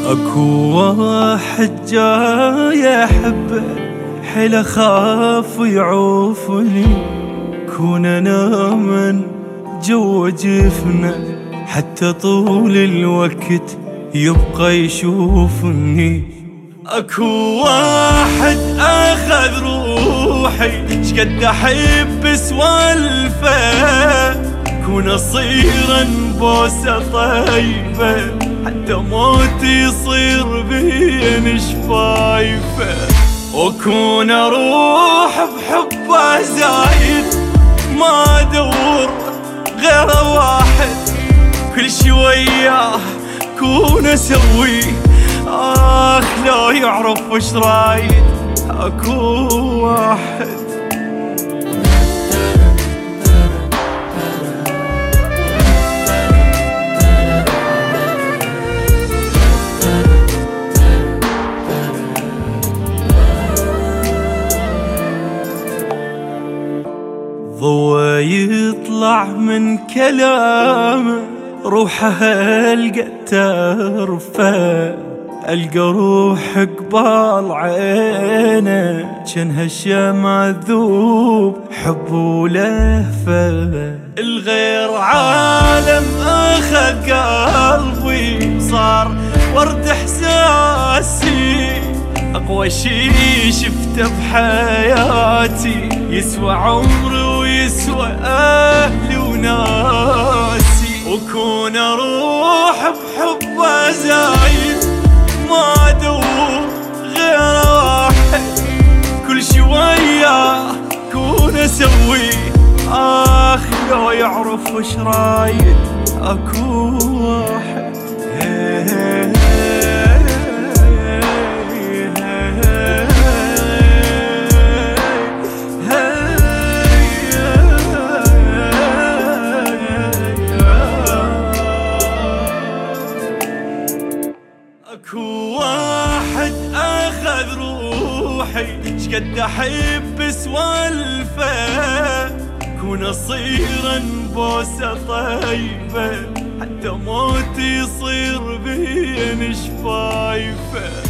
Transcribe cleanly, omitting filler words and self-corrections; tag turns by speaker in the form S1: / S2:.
S1: اكو واحد جاي احبه حيل اخاف يعوفني، كون انا من جوا جفنه حتى طول الوقت يبقى يشوفني. اكو واحد اخذ روحي شقد احب سوالفه، كون اصير بوسه طيبه حتى موتي يصير بين شفايفه. وكون اروح بحبه زايد ما ادور غير واحد، كل شويه كون اسوي لو يعرف وش رايد. اكو واحد ضوى يطلع من كلامه، روحه القى ترفه، القى روح قبال عينه جنها الشمع ذوب حب ولهفه. الغير عالم اخذ قلبي صار ورد احساسي، اقوى شي شفته بحياتي يسوى عمري ويسوى اهلي وناسي. وكون اروح بحبه زايد ما ادور غير واحد، كل شويه كون اسوي لو يعرف وش رايد. اكو واحد اكو واحد اخذ روحي شقد احب سوالفه، كون اصير بوسه طيبه حتى موتي يصير بين شفايفه.